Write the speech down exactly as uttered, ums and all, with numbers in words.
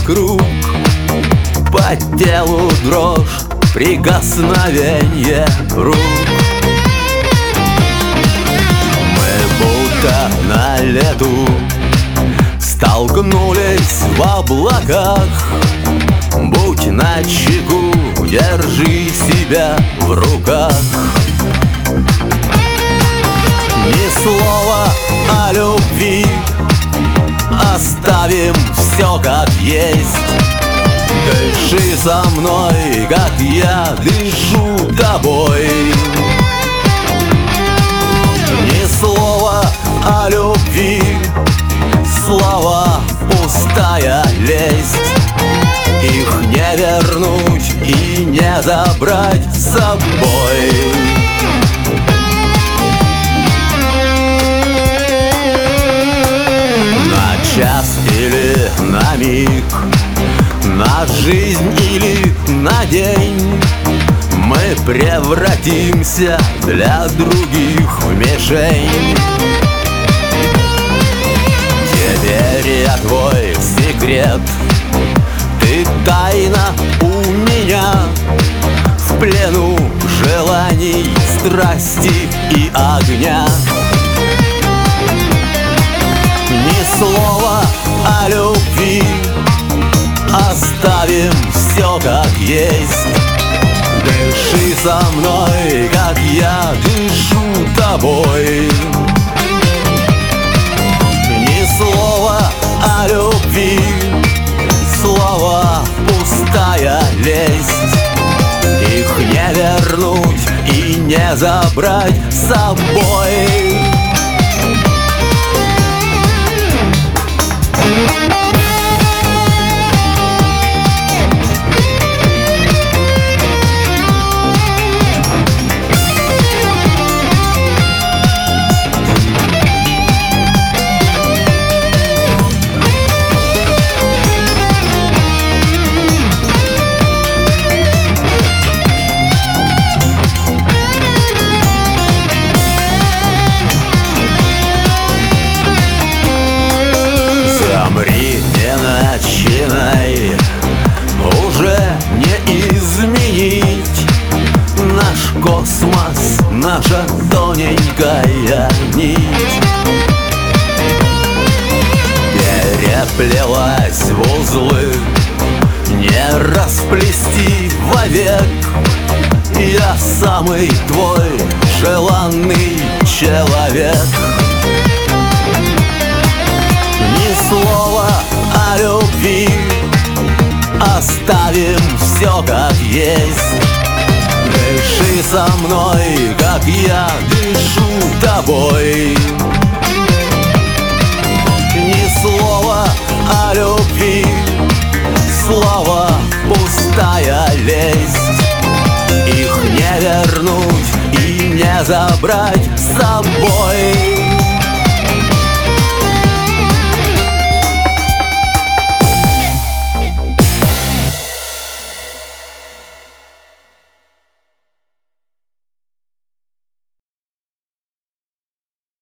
вокруг, по телу дрожь, прикосновенье рук. Мы будто на лету столкнулись в облаках. Будь начеку, держи себя в руках. Ни слова о любви, оставим все как есть. Дыши со мной, как я дышу тобой. Ни слова о любви, слова пустая лесть. Их не вернуть и не забрать с собой. На час или на миг, на жизнь или на день мы превратимся для других в мишень. Теперь я твой секрет, ты тайна у меня, в плену желаний, страсти и огня. Ни слова о любви, оставим все как есть. Дыши со мной, как я дышу тобой. Ни слова о любви, слова пустая лесть. Их не вернуть и не забрать с собой. Замри, не начинай, уже не изменить наш космос, наша тоненькая нить. Переплелась в узлы, не расплести вовек. Я самый твой желанный человек. Ни слова о любви, оставим все как есть. Дыши со мной, как я дышу тобой. Ни слова о любви, слова пустая лесть. Их не вернуть и не забрать с собой.